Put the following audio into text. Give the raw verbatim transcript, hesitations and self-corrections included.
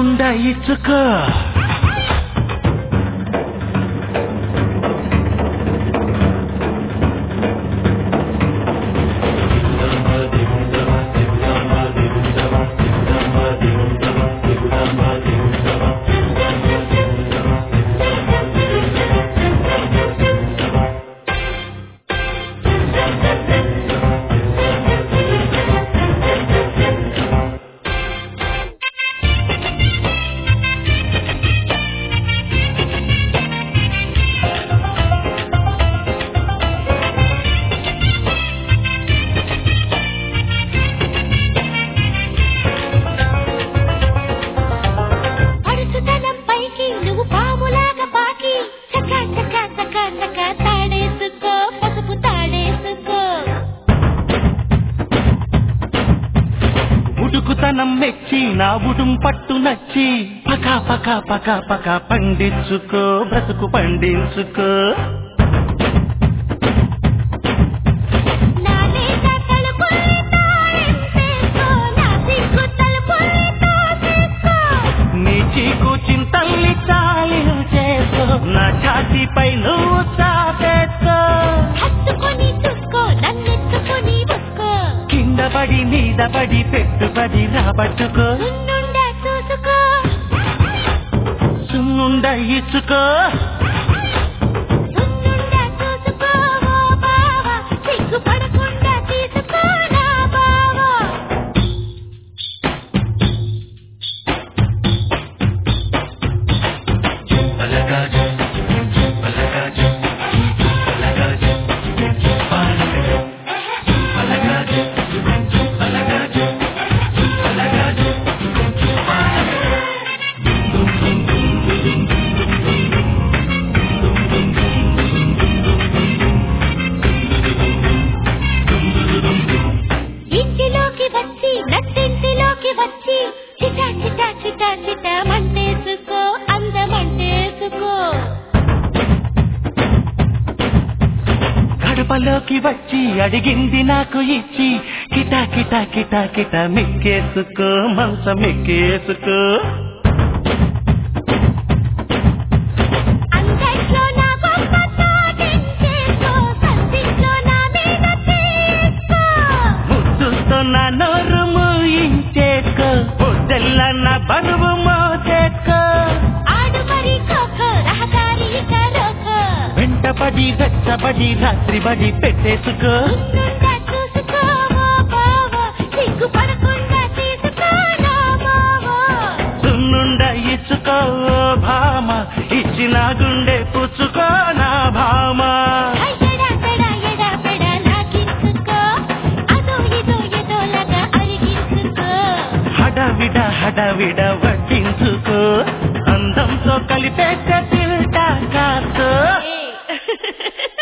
సున్నుండ ఇచ్చుకో ఉడుకుతనం మెచ్చి నా ఉడుం పట్టు నచ్చి పకా పకా పకా పకా పండించుకో బ్రతుకు పండించుకో నీ చీకు చింతల్ని చాలిను చేసుకో నా ఛాతీపై నువ్వు చాపేసుకో కిందపడి మీదపడి పెట్టుబడి రాబట్టుకో సున్నుండ ఇచ్చుకో గడపలోకి వచ్చి అడిగింది నాకు ఇచ్చి కిటా కిటా కిటా కిటా మెక్కేసుకో మంచం మెక్కేసుకో ముద్దుతో నా నోరు మూయించేసుకో పొద్దెల్ల నా బరువు మోసేసుకో వెంటపడి వెచ్చబడి రాత్రి బడి పెట్టేసుకో సున్నుండ ఇచ్చుకో భామ ఇచ్చిన గుండె పుచ్చుకో నా భామ హడవిడ హడవిడ వడ్డించుకో అందంతో కలిపేట తింటా కాతో